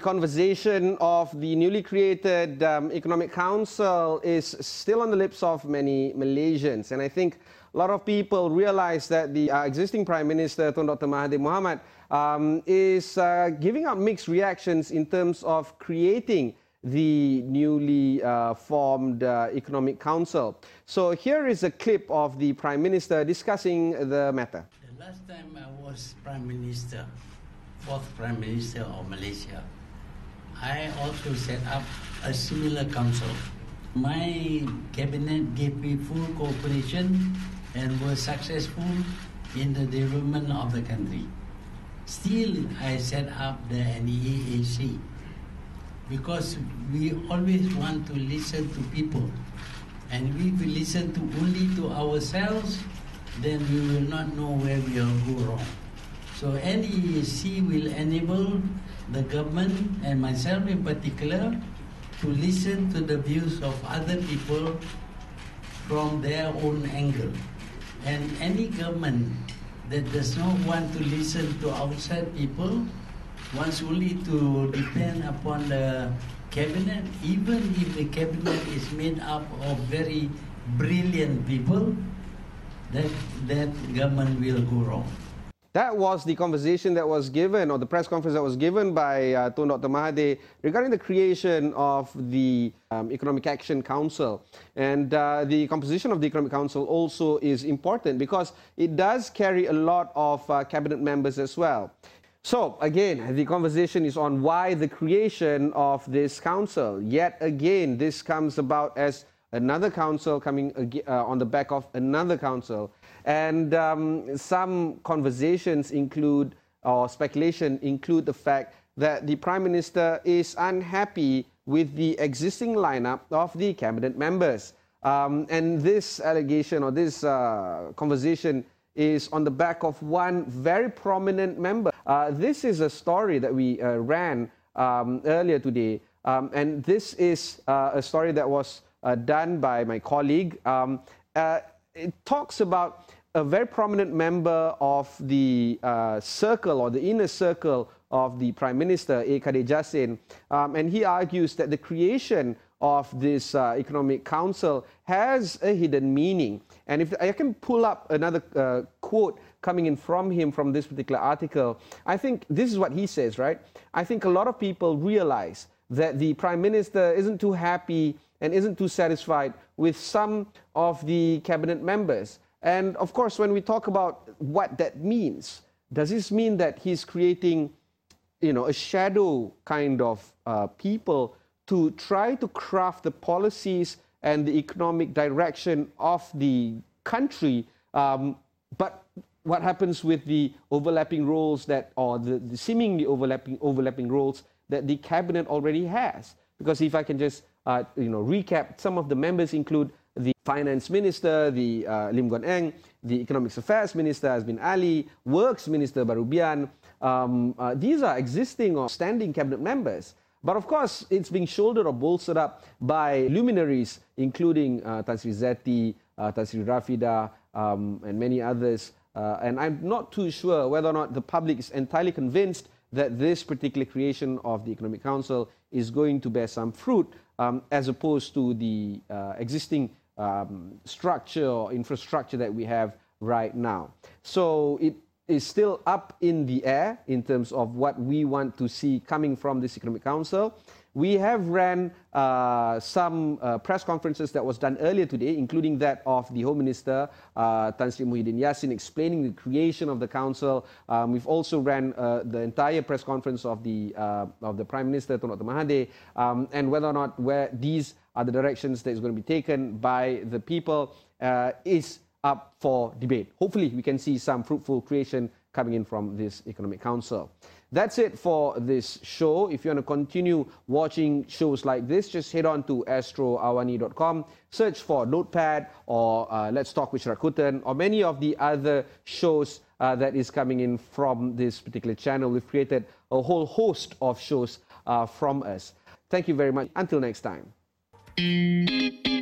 conversation of the newly created Economic Council is still on the lips of many Malaysians. And I think a lot of people realize that the existing Prime Minister, Tun Dr. Mahathir Mohamad, is giving out mixed reactions in terms of creating the newly formed Economic Council. So here is a clip of the Prime Minister discussing the matter. The last time I was Prime Minister, fourth Prime Minister of Malaysia, I also set up a similar council. My cabinet gave me full cooperation and was successful in the development of the country. Still, I set up the NEAC because we always want to listen to people. And if we listen only to ourselves, then we will not know where we will go wrong. So NEAC will enable the government and myself in particular to listen to the views of other people from their own angle. And any government that does not want to listen to outside people wants only to depend upon the cabinet, even if the cabinet is made up of very brilliant people, that government will go wrong. That was the conversation that was given, or the press conference that was given by Tun Dr. Mahathir regarding the creation of the Economic Action Council. And the composition of the Economic Council also is important because it does carry a lot of cabinet members as well. So again, the conversation is on why the creation of this council. Yet again, this comes about as another council coming on the back of another council. And some conversations include, or speculation include the fact that the Prime Minister is unhappy with the existing lineup of the cabinet members. And this allegation or this conversation is on the back of one very prominent member. This is a story that we ran earlier today. And this is a story that was done by my colleague. It talks about a very prominent member of the circle or the inner circle of the Prime Minister, A. Kadir Jassin, and he argues that the creation of this Economic Council has a hidden meaning. And if I can pull up another quote coming in from him from this particular article, I think this is what he says, right? I think a lot of people realize that the Prime Minister isn't too happy and isn't too satisfied with some of the cabinet members. And of course, when we talk about what that means, does this mean that he's creating, a shadow kind of people to try to craft the policies and the economic direction of the country? But what happens with the overlapping roles or the seemingly overlapping roles that the cabinet already has? Because if I can just recap, some of the members include the Finance Minister, the Lim Guan Eng, the Economic Affairs Minister, Azmin Ali, Works Minister, Barubian. These are existing or standing cabinet members. But of course, it's being shouldered or bolstered up by luminaries, including Tan Sri Zeti, Tan Sri Rafida, and many others. And I'm not too sure whether or not the public is entirely convinced that this particular creation of the Economic Council is going to bear some fruit, as opposed to the existing structure or infrastructure that we have right now. So it is still up in the air in terms of what we want to see coming from this Economic Council. We have ran some press conferences that was done earlier today, including that of the Home Minister, Tan Sri Muhyiddin Yassin, explaining the creation of the council. We've also ran the entire press conference of the Prime Minister, Tun Dr. Mahathir, and whether or not where these are the directions that is going to be taken by the people is up for debate. Hopefully, we can see some fruitful creation coming in from this Economic Council. That's it for this show. If you want to continue watching shows like this, just head on to astroawani.com, search for Notepad or Let's Talk with Rakuten or many of the other shows that is coming in from this particular channel. We've created a whole host of shows from us. Thank you very much. Until next time.